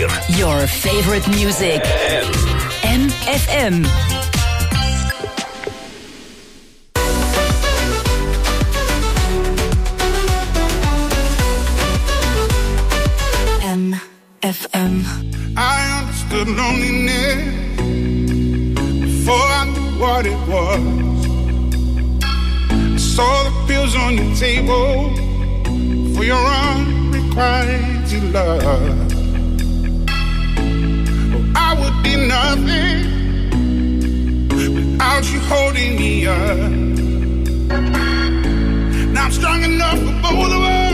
weer. Your favorite music. MFM. MFM. I understood loneliness before I knew what it was. I saw the pills on your table for your unrequited love. Oh, I would be nothing without you holding me up. Now I'm strong enough for both of us.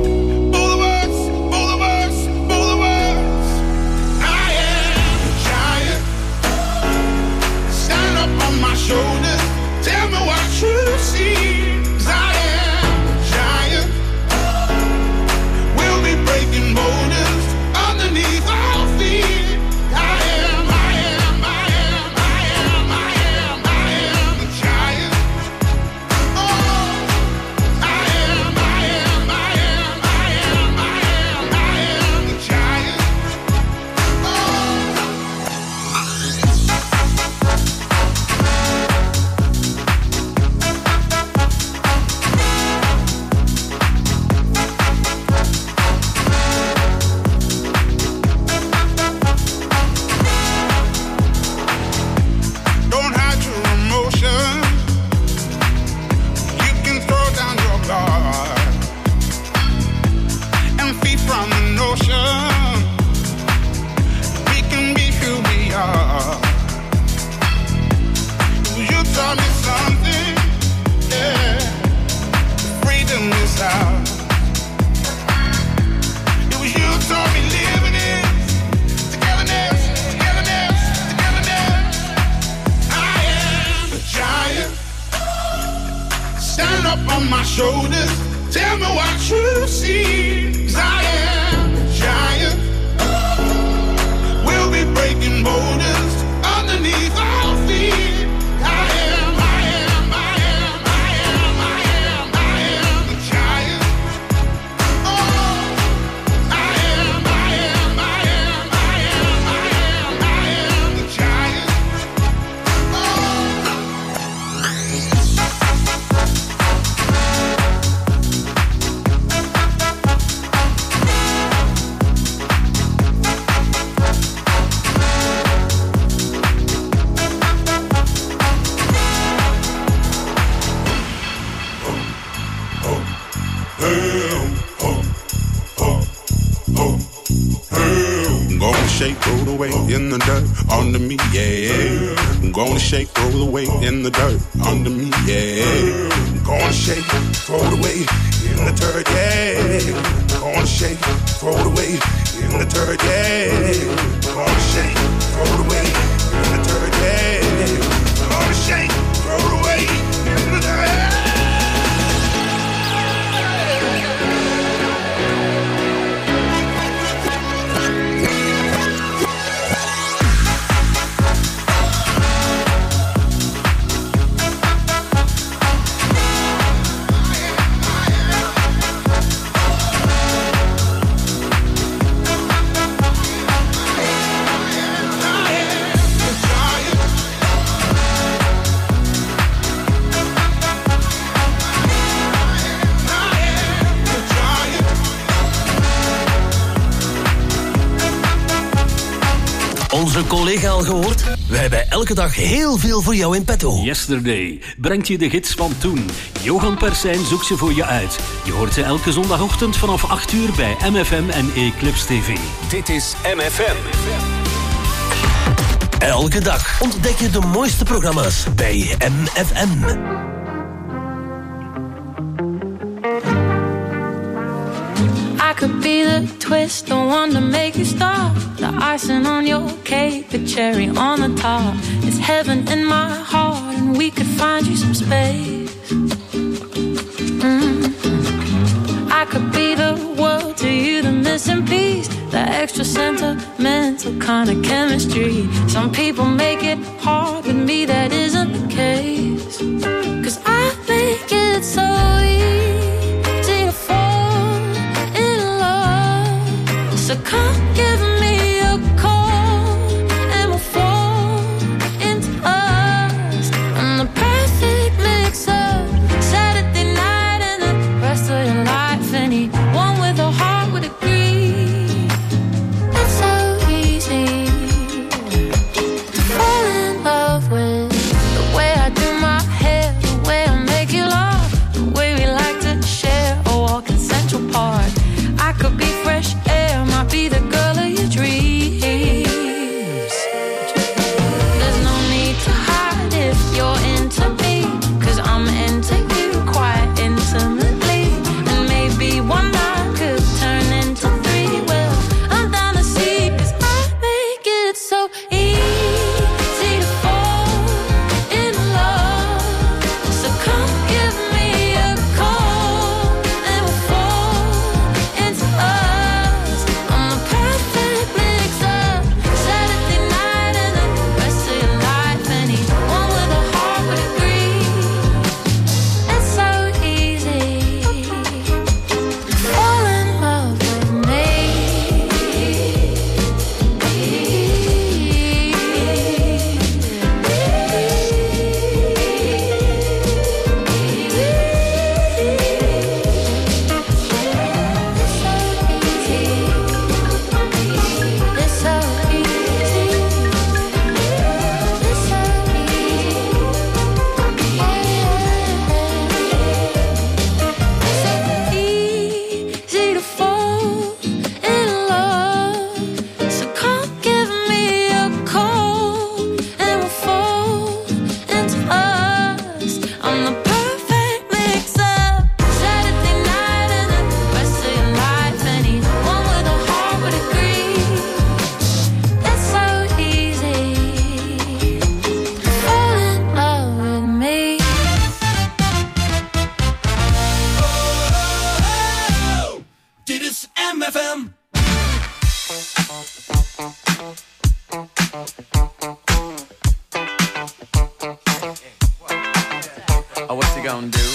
Shoulders, tell me what you see. 'Cause I am a giant. We'll be breaking boulders underneath our feet. I am a giant. Oh, I am a giant. Shoulders, tell me what you see. 'Cause I am a giant. We'll be breaking boulders underneath our feet. I am a giant. Oh, I am a giant. Roll the weight in the dirt under me, yeah. I'm gonna shake, roll the weight in the dirt under me, yeah. I'm gonna shake, throw the weight in the dirt, yeah. I'm gonna shake, throw the weight in the dirt, yeah. I'm gonna shake, throw the weight in the dirt, yeah. I'm gonna shake, throw the weight in the dirt. Onze collega al gehoord? We hebben elke dag heel veel voor jou in petto. Yesterday brengt je de gids van toen. Johan Persijn zoekt ze voor je uit. Je hoort ze elke zondagochtend vanaf 8 uur bij MFM en Eclipse TV. Dit is MFM. Elke dag ontdek je de mooiste programma's bij MFM. I could be the twist, the one to make you stop. The icing on your cake, the cherry on the top. It's heaven in my heart, and we could find you some space. I could be the world to you, the missing piece, the extra sentimental kind of chemistry. Some people make it hard, with me that isn't the case. 'Cause I make it so easy to fall in love. So come give me your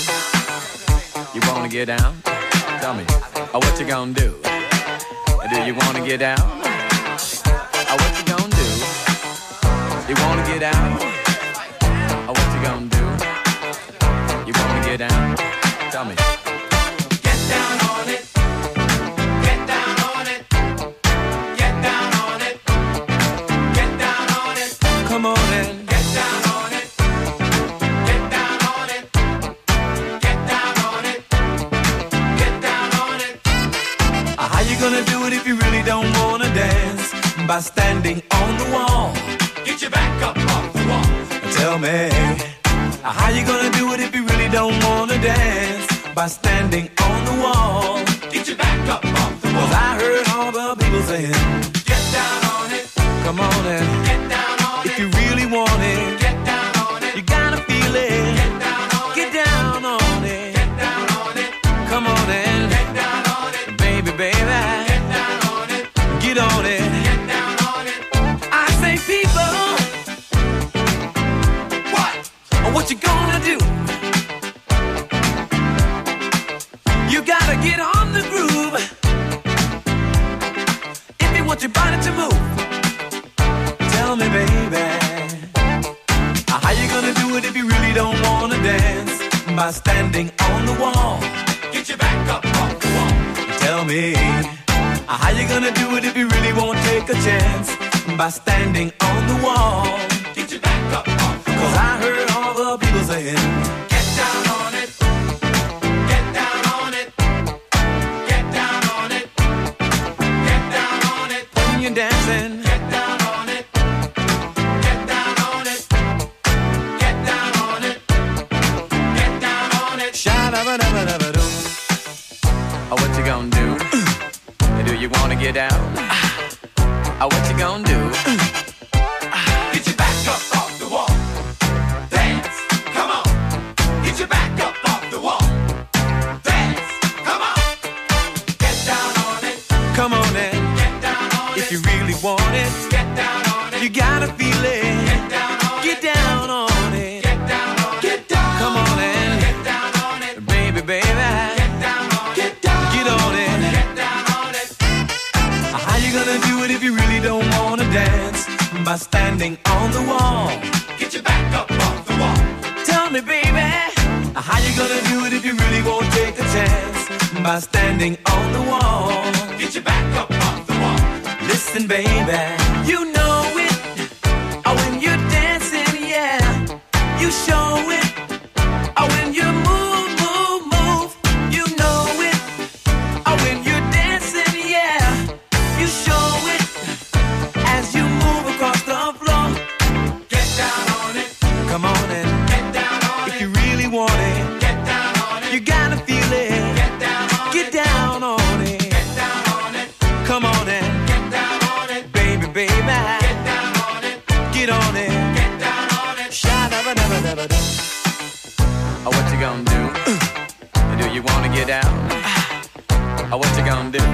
You wanna get down? Tell me, what you gonna do? Do you wanna get down? What you gonna do? You wanna get down? What you gonna do? You wanna get down? Tell me. Get down on it. Get down on it. Get down on it. Get down on it. Come on in. Get down on it. Get down on it. Get down on it. Get down on it. How you gonna do it if you really don't wanna dance? By standing on the wall. Get your back up off the wall. Tell me, how you gonna do it if you really don't wanna dance? By standing on the wall. Get your back up off the wall. 'Cause I heard all the people saying, get down on it. Come on in. Get down on it. If you really want it. Get down on it. You gotta feel it. Get down on it. Get down on it. Get down on it. Come on in. Get down on it. Baby, baby. Get down on it. Get on it. Get down on it. I say people. What you gonna do? You gotta get on the groove if you want your body to move. Tell me, baby, how you gonna do it if you really don't wanna dance? By standing on the wall. Get your back up off the wall. Tell me, how you gonna do it if you really won't take a chance? By standing on the wall. Get your back up off the wall. 'Cause I heard all the people saying, get down on it. Get down on it. Get down on it. Get down on it. When you're dancing. Get down on it. Get down on it. Get down on it. Get down on it. Sha-da-ba-da-ba-da-ba-doo. What you gonna do? Do you wanna get down? What you gonna do? Get your back up off the wall. Dance, come on. Get your back up off the wall. Dance, come on. Get down on it. Come on in. Get down on it. If you really want it. Get down on it. You gotta feel it. Get down on it. Get down on it. Get down on it. Get down. Come on in. Get down on it. Baby, baby. Get down on it. Get down. Get on it. Get down on it. How you gonna do it if you really don't wanna dance? By standing on the wall. Get your back up off the wall. Tell me, baby, how you gonna do it if you really won't take a chance? By standing on the wall. Get your back up off the wall. Listen, baby, you know it. When you're dancing, yeah, you show it. When you move, move, move, you know it. When you're dancing, yeah, you show it. As you move across the floor. Get down on it. Come on in. Get down on it. If you really want it. Get down on it. You gotta feel it. Get down on it. Get down on it. Get down on it. Come on in. Get down on it. Baby, baby. Get down on it. Get on it. Get down on it. Sha-da-ba-da-ba-da-ba-da. What you gonna do? Do you wanna get down? What you gonna do?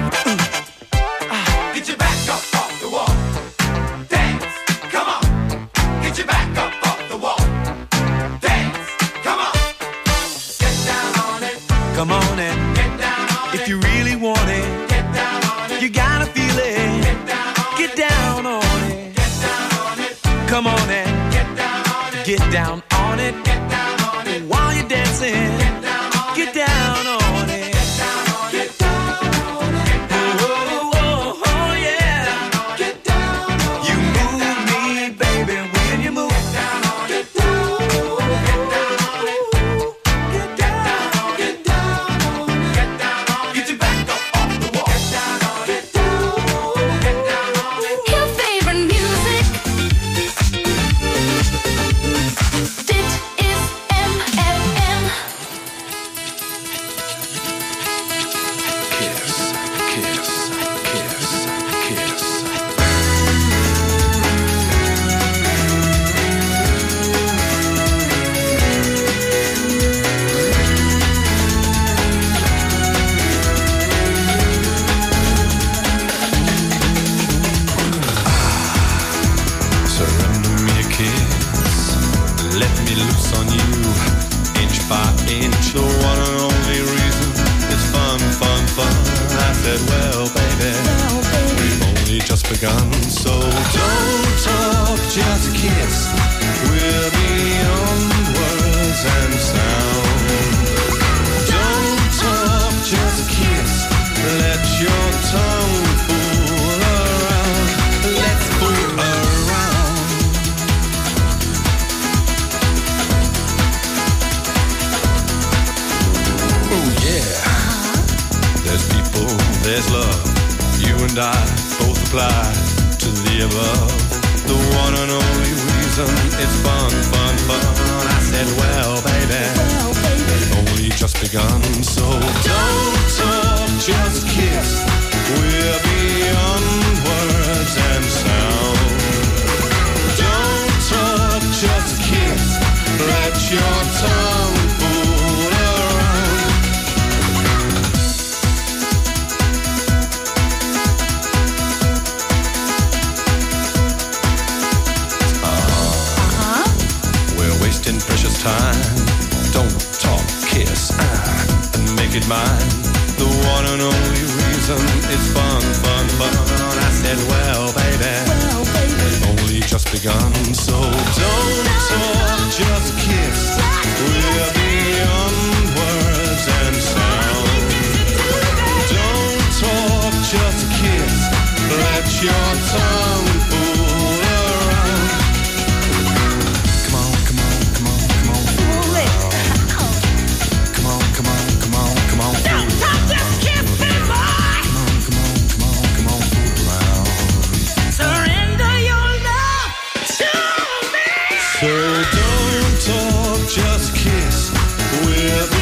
Get your back up off the wall. Dance, come on. Get your back up off the wall. Dance, come on. Get down on it. Come on in. Get down on it. If you really want it. Get down on it. You gotta feel it. Get down on it. Get down on it. Get down on it. Come on in. Get down on it. Get down on it. Get down on it. While you're dancing. Get down on it. Get down on it. Get down on it. Get down on it. Oh, oh, oh, yeah. Get down on it. You move me, baby, when you move. Get down on it. Get down on it. Get down on it. Get down on it. Get down on it. Get down on it. Get your back up off the wall. Get down on it. Get down on it. Get down on it. Your favorite music. Dit is MFM. begun. So don't talk, just kiss. We're beyond words and sound. Don't talk, just kiss. Let your tongue fool around. Let's fool around. Oh yeah. There's people, there's love. You and I both apply to the above. The one and only reason it's fun, fun, fun. I said, well, baby, it's only just begun. So don't talk, just kiss. We're beyond words and sound. Don't talk, just kiss. Let your tongue fool around. We're wasting precious time. Don't talk, kiss, and make it mine. The one and only reason it's fun, fun, fun. I said, well, baby, it's only just begun. So don't talk, just kiss. We're beyond words and sound. Don't talk, just kiss. Let your tongue fool around. Come on, come on, come on, come on, fool around. Come on, come on, come on, come on, fool around. Just kiss me, boy. Come on, come on, come on, come on, fool around. Surrender your love to me. So don't talk, just kiss. We're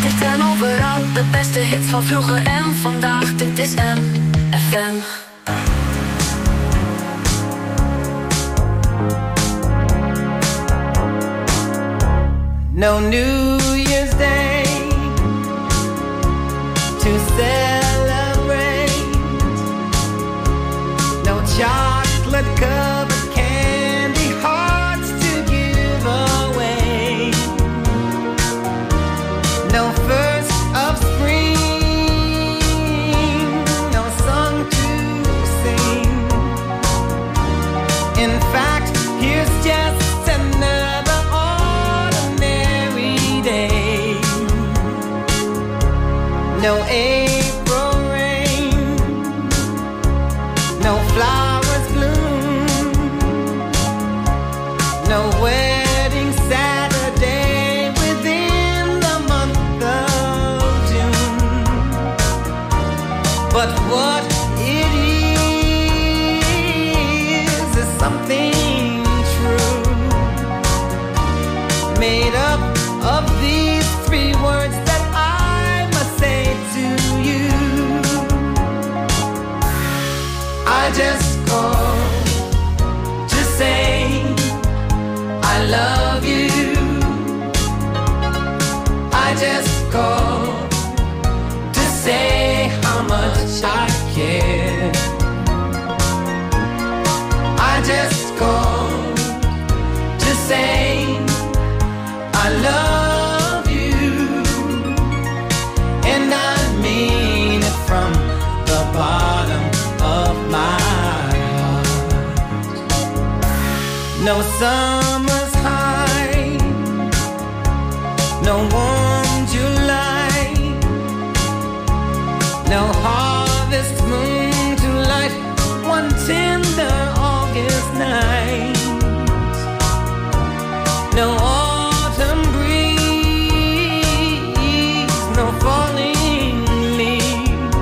altijd en overal. De beste hits van vroeger en vandaag. Dit is MFM. No New Year's Day to celebrate. No chocolate covered candy hearts to give away. No first of spring, no song to sing. In fact, here's just another ordinary day. No April rain, no flowers bloom, no wedding Saturday within the month of June. But what it is something true, made up of these three words that I must say to you. I just called to say I love you. I just called to say how much I care. I just called to say I love you, and I mean it from the bottom of my heart. No summer's high, no warm July, no harvest moon to light one tender August night. No autumn breeze, no falling leaves,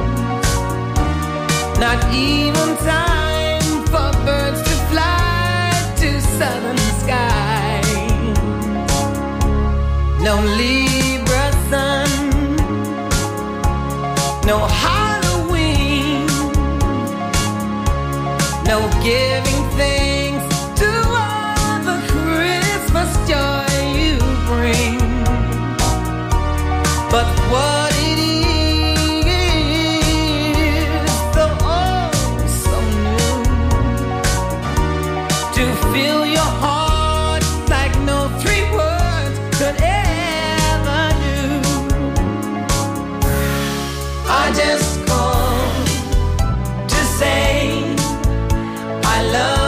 not even time for birds to fly to southern skies. No Libra sun, no Halloween, no giving thanks to all the Christmas joy you bring. But what it is, so oh, so new, to fill your heart like no three words could ever do. I just called to say I love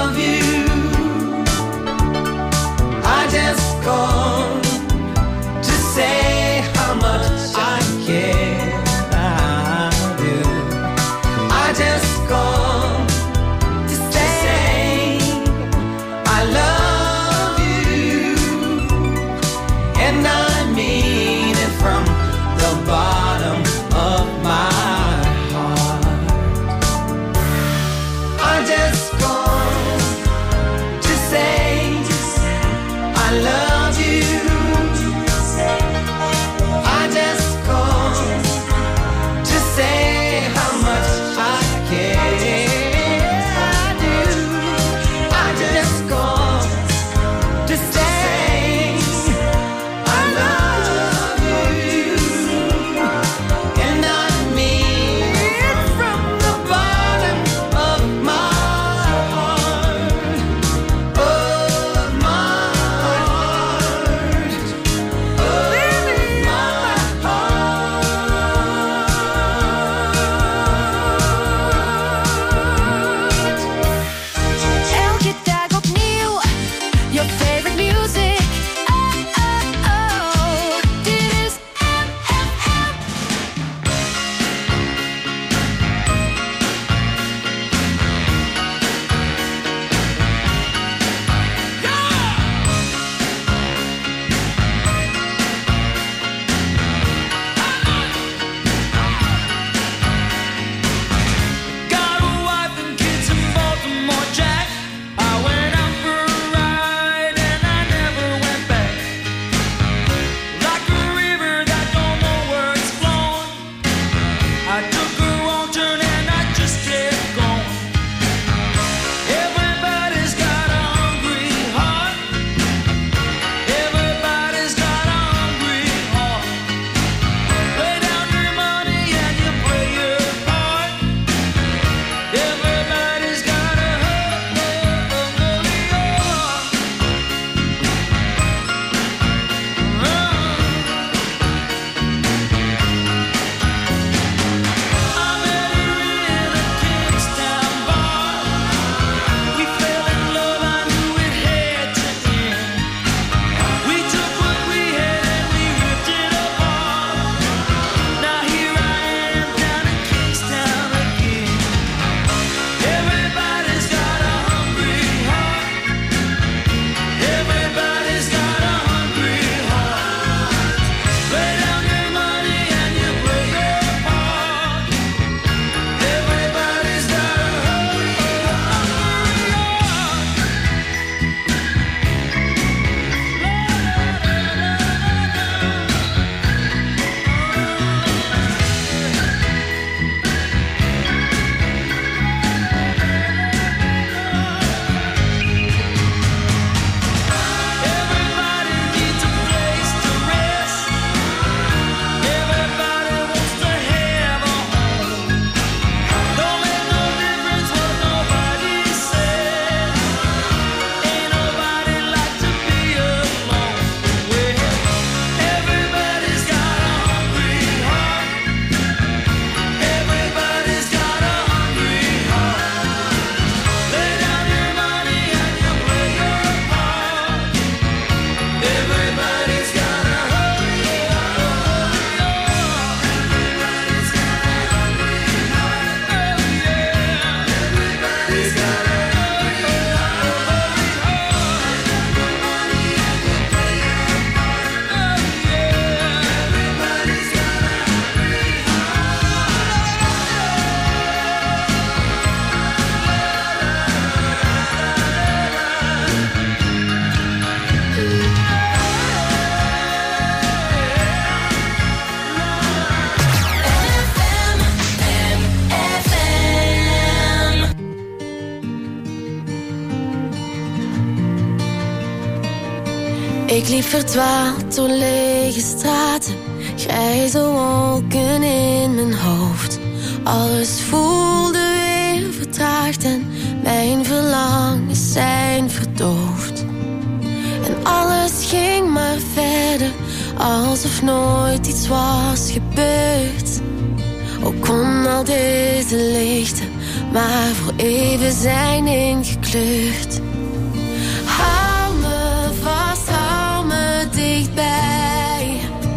Ik liep verdwaald door lege straten, grijze wolken in mijn hoofd. Alles voelde weer vertraagd en mijn verlangens zijn verdoofd. En alles ging maar verder, alsof nooit iets was gebeurd. Ook kon al deze lichten maar voor even zijn ingekleurd. Hou me vast, hou me dichtbij.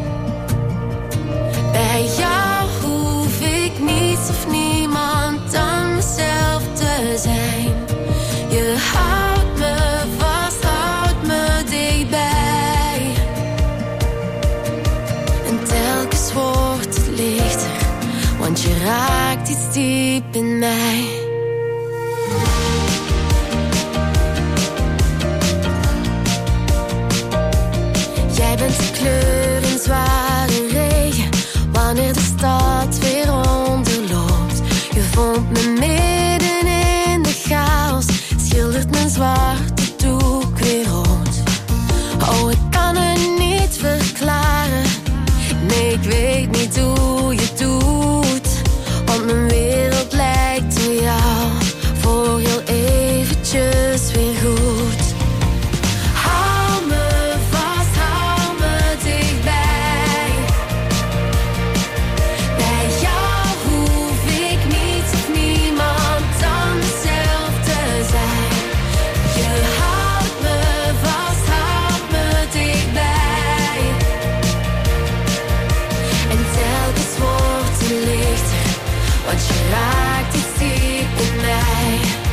Bij jou hoef ik niets of niemand dan mezelf te zijn. Je houdt me vast, houdt me dichtbij. En telkens wordt het lichter, want je raakt iets diep in mij. Jij bent de kleur in zware regen, wanneer de stad weer onderloopt. Je vond me midden in de chaos, schildert mijn zwarte doek weer rood. Oh, ik kan het niet verklaren, nee, ik weet niet hoe je het doet. Want mijn wereld lijkt op jou, voor heel eventjes weer goed. Hou me vast, hou me dichtbij. Bij jou hoef ik niets of niemand dan mezelf te zijn. Je houdt me vast, houdt me dichtbij. En telkens wordt het lichter, want je raakt iets diep in mij.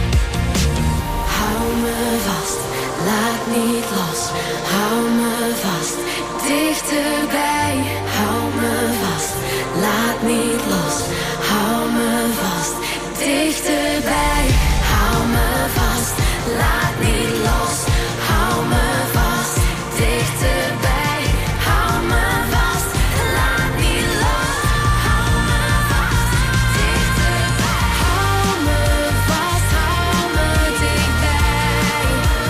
Hou me vast, laat niet los. Hou me vast, dichterbij. Hou me vast, laat niet los. Hou me vast, dichterbij. Hou me vast, laat niet los. Hou me vast, dichterbij. Hou me vast, laat niet los. Hou me vast, dichterbij. Hou me vast, hou me dichtbij.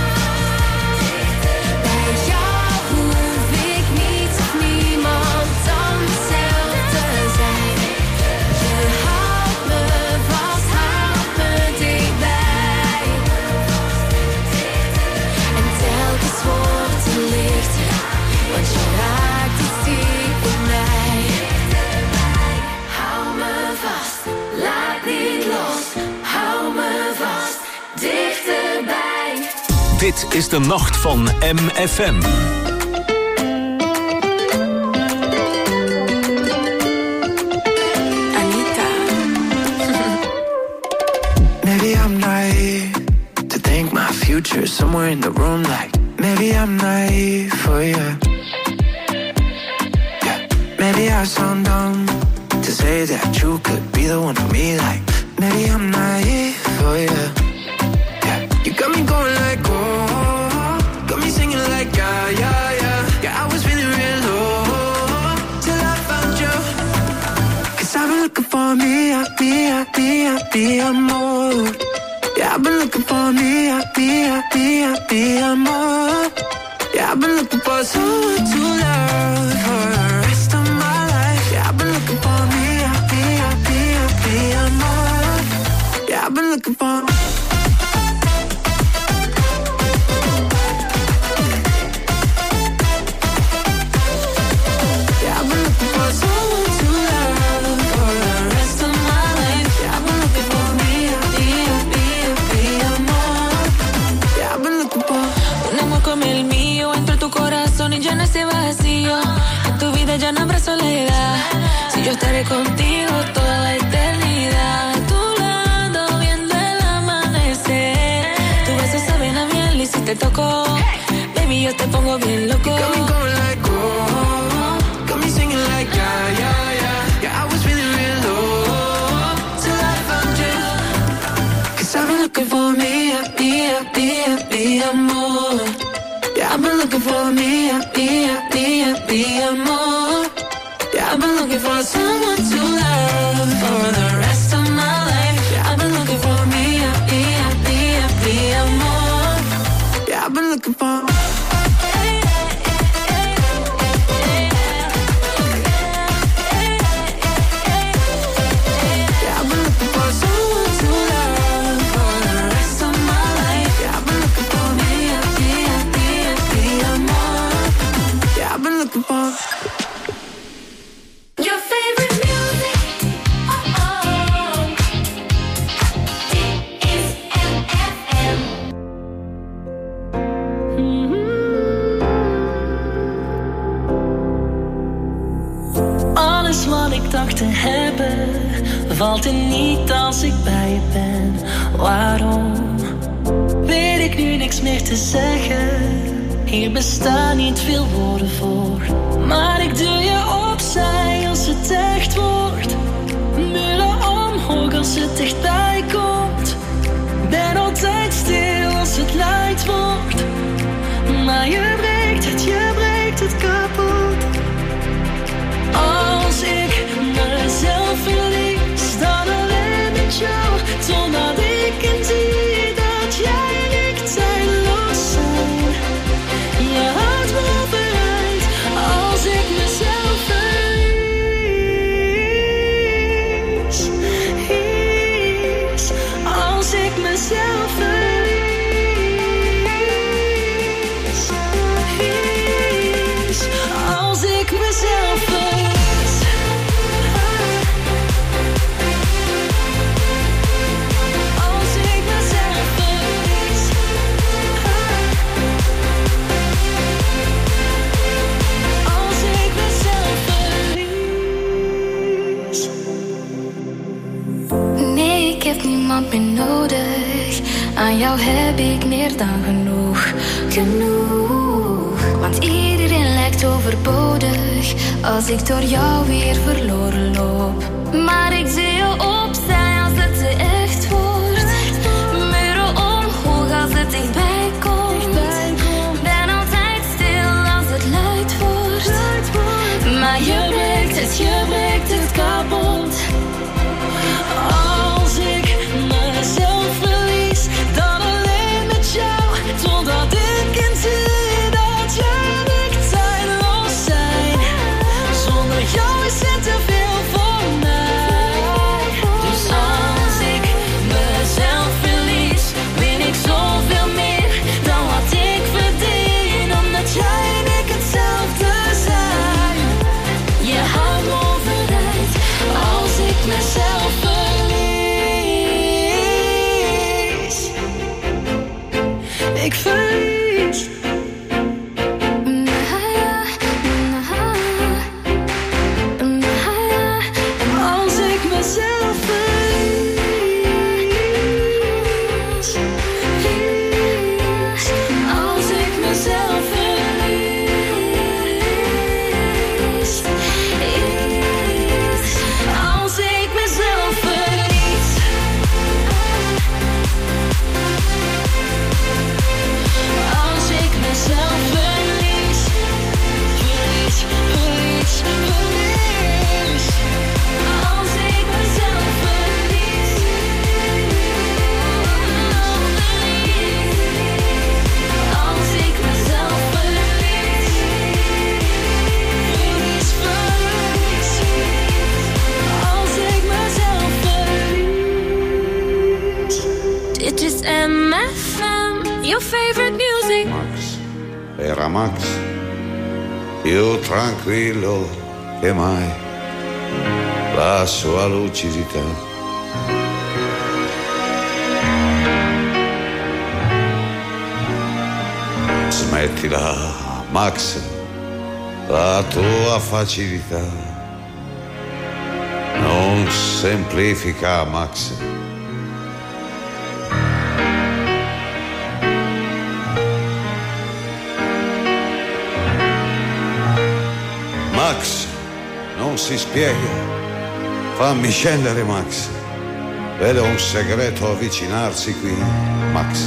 Bij jou hoef ik niets of niemand dan mezelf te zijn. Je houdt me vast, houdt me dichtbij. En telkens wordt het lichter, want je raakt iets diep in mij. Hou me vast, laat niet los. Hou me vast, dichterbij. Dit is de nacht van MFM. Anita. Maybe I'm naive to think my future is somewhere in the room. Like maybe I'm naive for you. Yeah. Maybe I sound dumb to say that you could be the one for me. Like maybe I'm naive for you. Yeah. You got me going like oh, got me singing like yeah, yeah, yeah. Yeah, I was feeling real low till I found you. 'Cause I've been looking for me, more. Yeah, I've been looking for me, more. Yeah, I've been looking for someone to love for the rest of my life. Yeah, I've been looking for me, more. Yeah, I've been looking for. Como el mío, entro a tu corazón y llena ese vacío. En tu vida ya no habrá soledad. Si yo estaré contigo toda la eternidad. A tu lado viendo el amanecer. Tu beso saben a miel y si te toco, baby, yo te pongo bien loco. You got me going like oh, got me singing like yeah, yeah, yeah. Yeah, I was feeling real low till I found you. 'Cause I've been looking for me, more. Yeah, I've been looking for me, more. Yeah, I've been looking for someone to love for the rest of my life. Yeah, I've been looking for me, more. Yeah, I've been looking for. ik dacht te hebben, valt er niet als ik bij je ben. Waarom weet ik nu niks meer te zeggen? Hier bestaan niet veel woorden voor, maar ik duw je opzij als het echt wordt. Muren omhoog als het dichtbij komt. Ben altijd stil als het luid wordt, maar je breekt het kapot. Als ik mezelf verlies, dan alleen met jou, totdat ik inzie dat jij en ik tijdloos zijn. Je houdt me overeind als ik mezelf verlies. Als ik mezelf verlies. Als ik mezelf verlies. Als ik mezelf verlies. Als ik mezelf verlies. Nee, ik heb niemand meer nodig. Aan jou heb ik meer dan genoeg. Want iedereen lijkt overbodig als ik door jou weer verloren loop. Maar ik zie je opzij als het te echt wordt. Muren omhoog als het dichtbij komt. Ben altijd stil als het luid wordt. Maar je breekt het kapot. Als ik mezelf verlies, dan alleen met jou, totdat ik inzie dat jij en ik tijdloos zijn. Zonder jou is het te veel voor mij. Dus als ik mezelf verlies, win ik zoveel meer dan wat ik verdien, omdat jij en ik hetzelfde zijn. Je houdt me overeind als ik mezelf verlies. Ik verlies. Als ik mezelf verlies. Als ik mezelf verlies. Als ik mezelf verlies. Als ik mezelf verlies. Verlies. Als ik mezelf verlies. Als ik mezelf verlies. Als ik mezelf verlies. Dit is MFM, your favorite music. Max, era Max, più tranquillo che mai, la sua lucidità. Smettila, Max, la tua facilità non semplifica, Max. Max, non si spiega. Fammi scendere, Max. Vedo un segreto avvicinarsi qui, Max.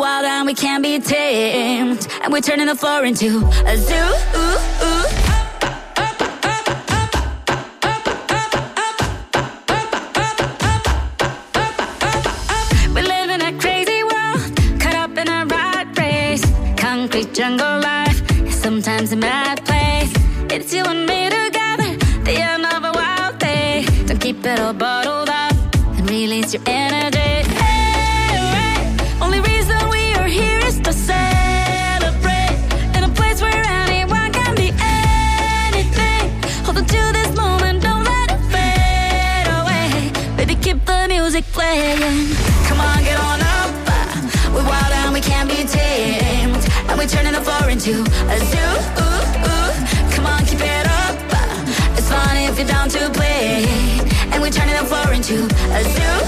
wild and we can't be tamed, and we're turning the floor into a zoo. We live in a crazy world, caught up in a rat race. Concrete jungle life is sometimes a mad place. It's you and me together, the end of a wild day. Don't keep it all bottled up and release your energy. Only reason we are here is to celebrate in a place where anyone can be anything. Hold on to this moment, don't let it fade away. Baby, keep the music playing. Come on, get on up. We're wild and we can't be tamed, and we're turning the floor into a zoo. Come on, keep it up. It's fun if you're down to play, and we're turning the floor into a zoo.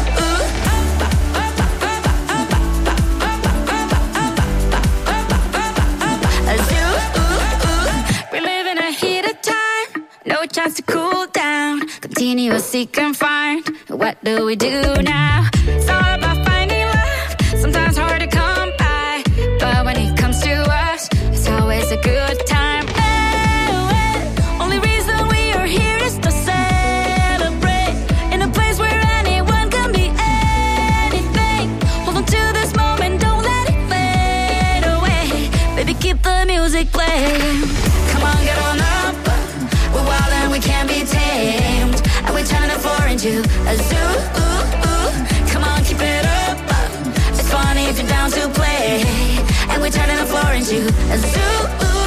No chance to cool down. Continuously confined. What do we do now? It's all about finding love. Sometimes hard to come by, but when it comes to us, it's always a good time. Only reason we are here is to celebrate in a place where anyone can be anything. Hold on to this moment, don't let it fade away. Baby, keep the music playing. Come on, get on up. We're wild and we can't be tamed, and we're turning the floor into a zoo. Come on, keep it up. It's funny if you're down to play, and we're turning the floor into a zoo.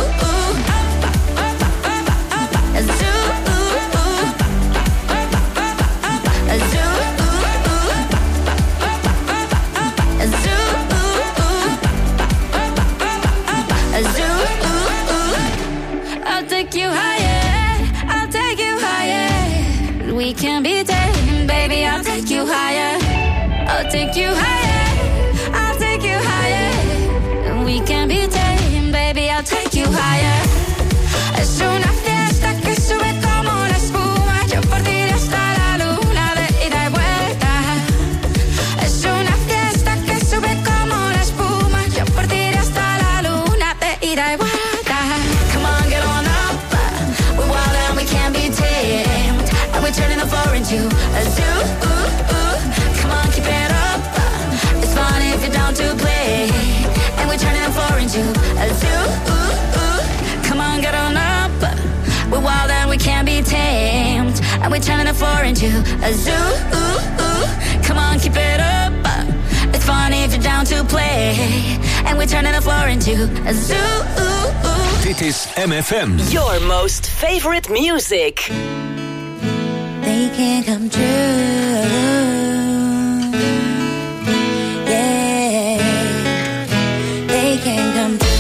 A zoo. A zoo. A zoo. A zoo. I'll take you higher. We can be tamed, baby, I'll take you higher. I'll take you higher. I'll take you higher. We can be tamed, baby, I'll take you higher. Es una fiesta que sube como la espuma. Yo por ti hasta la luna de ida y vuelta. Es una fiesta que sube como la espuma. Yo por ti hasta la luna de ida y vuelta. Come on, get on up. We're wild and we can't be tamed, and we're turning the floor into a zoo. Come on, keep it up. It's fun if you're down to play, and we're turning the floor into a zoo. Come on, get on up. We're wild and we can't be tamed, and we're turning the floor into a zoo. Come on, keep it up. It's fun if you're down to play, and we're turning the floor into a zoo. Dit is MFM. Your most favorite music. They can come true. Yeah, they can come true.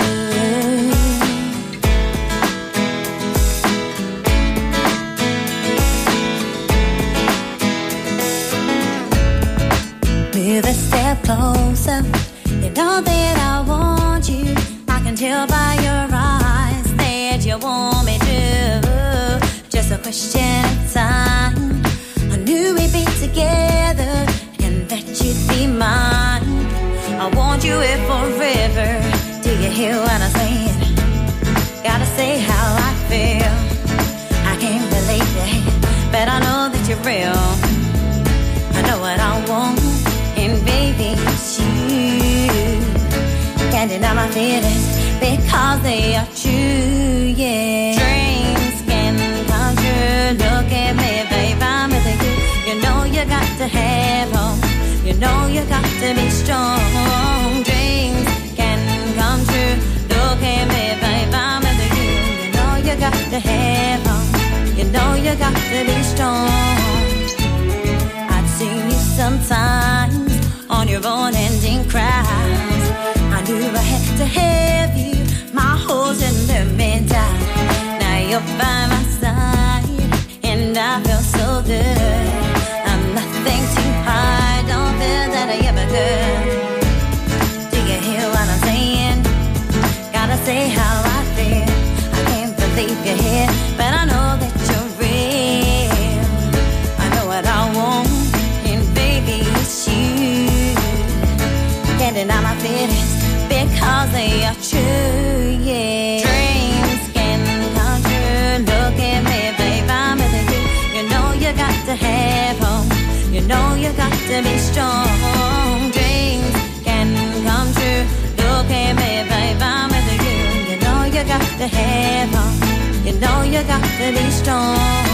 Move a step closer. You know that I want you. I can tell by your eyes that you want me to. Just a question of time. I knew we'd be together and that you'd be mine. I want you here forever. Do you hear what I'm saying? Gotta say how I feel. I can't believe it, but I know that you're real. I know what I want, and baby, it's you. Can't deny my feelings because they are true, yeah. Dreams can come true. Look at me, babe, I'm with you. You know you got to have hope. You know you got to be strong. Dreams can come true. Look at me, babe, I'm with you. You know you got to have hope. You know you got to be strong. I've seen you sometimes on your own ending cries. I knew I had to have you. My holes in the meantime. Now you're by my side, and I feel so good. I'm nothing too hard, don't feel that I ever could. Do you hear what I'm saying? Gotta say how I feel. I can't believe you're here, but I know that you're real. 'cause they are true, yeah. Dreams can come true. Look at me, babe, I'm with you. You know you got to have hope. You know you got to be strong. Dreams can come true. Look at me, babe, I'm with you. You know you got to have hope. You know you got to be strong.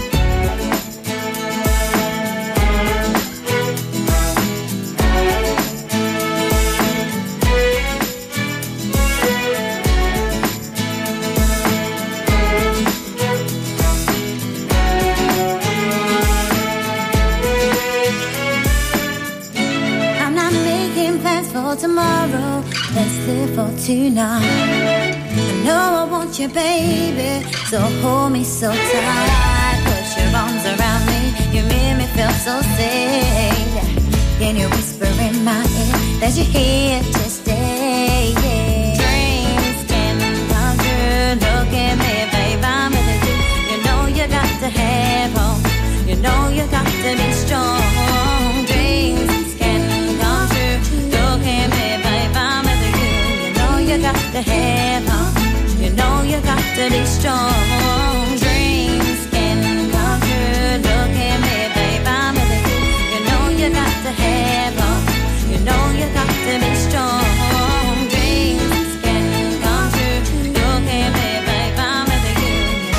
Tomorrow, let's live for tonight. I know I want you, baby, so hold me so tight. Put your arms around me, you make me feel so safe. Then you whisper in my ear that you're here to stay, yeah. Dreams can come true. Look at me, babe, I'm with you. You know you got to have hope. You know you got to be strong. Dreams can come true. Look at me, babe, I'm with you. You know you got to have hope. You know you got to be strong. Dreams can come true. Look at me, babe, I'm with you. You know you got to have hope. You know you got to be strong. Dreams can come true. Look at me, babe, I'm with you.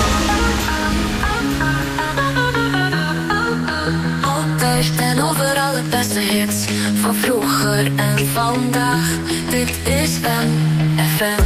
Altijd en overal het beste hits van vroeger en vandaag. Dit is MFM.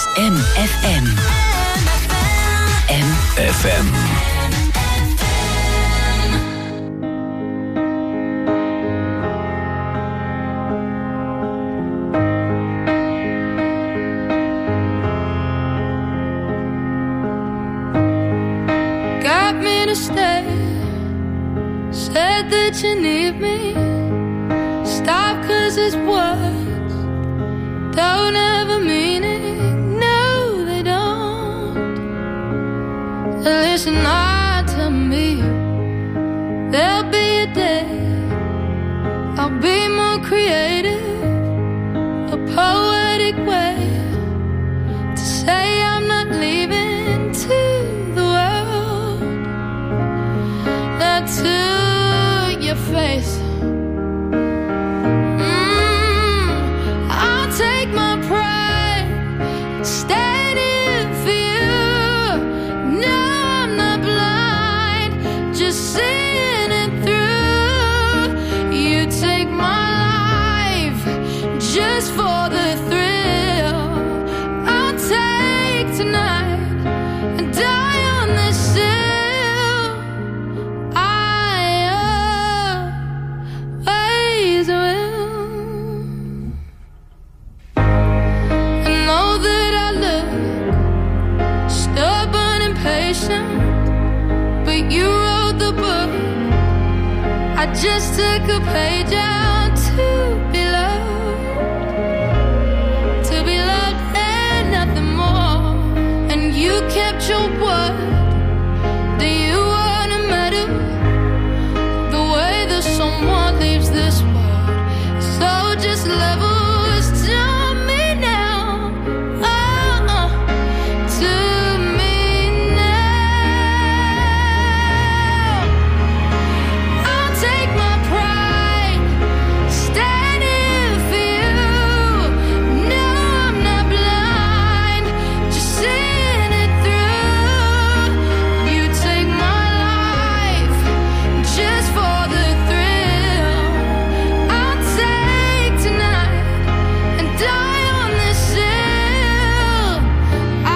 is MFM. MFM. Got me to stay. Said that you need me. Stop 'cause it's words don't ever mean it. No, they don't. Listen hard to me. There'll be a day I'll be more creative, a poetic way to say I'm not leaving to the world, not to your face. I'll take my pride, standing for you. No, I'm not blind, just seeing it through. You take my life just for the thrill. I'll take tonight and die on this hill. I always will. I know that I look stubborn and patient, but you wrote the book. I just took a page out to be loved and nothing more. And you kept your word. Do you want a medal? The way that someone leaves this world. So just levels to me now. To me now. I'll take my pride, standing for you. No, I'm not blind, just seeing it through. You take my life just for the thrill. I'll take tonight and die on this hill. I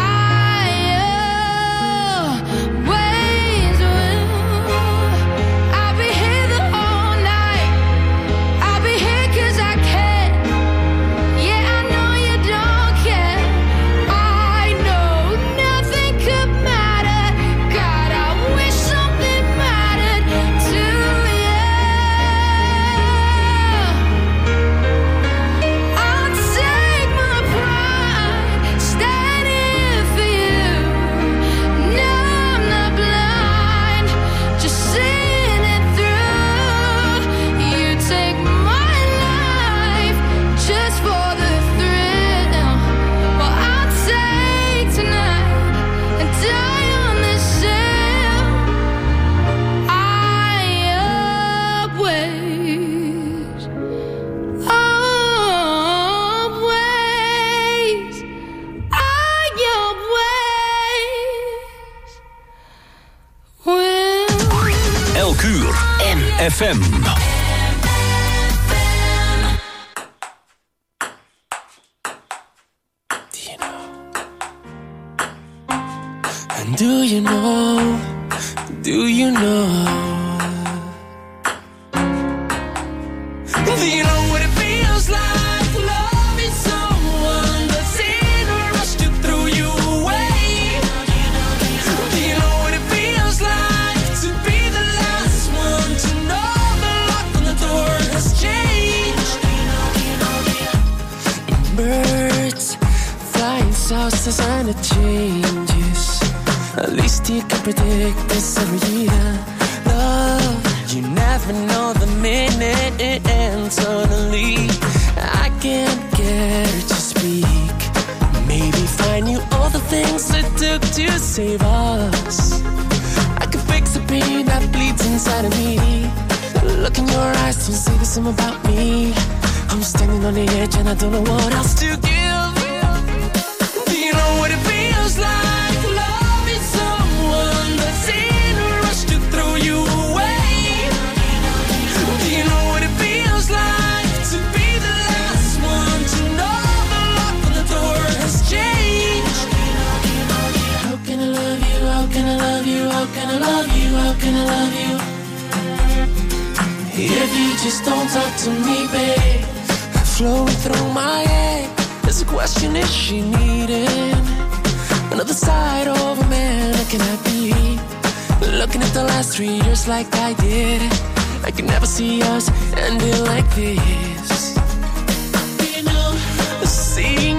always will. I'll be here the whole night. I'll be here 'cause I can. Yeah, I know you don't care. I know nothing could matter. God, I wish something mattered to you. I'll take my pride, standing for you. No, I'm not blind, just seeing it through. You take my life just for the thrill. Well, I'll take tonight and die on this hill. I always, always, I always will. Elk uur MFM. And do you know, do you know? Do you know what it feels like loving someone that's in a rush to throw you away? Do you know what it feels like to be the last one to know the lock on the door has changed? Birds flying south as and it changes. At least you can predict this every year. Love, you never know the minute it ends. Suddenly, I can't get her to speak. Maybe find you all the things it took to save us. I could fix the pain that bleeds inside of me. Look in your eyes, don't say the same about me. I'm standing on the edge and I don't know what else to give. Do you know what it feels like loving someone that's in a rush to throw you away? Do you know what it feels like to be the last one to know the lock on the door has changed? how can I love you, how can I love you? If you just don't talk to me, babe. Flowing through my head, there's a question, is she needing another side of a man? Can I be looking at the last 3 years like I did? I could never see us ending like this. You know, seeing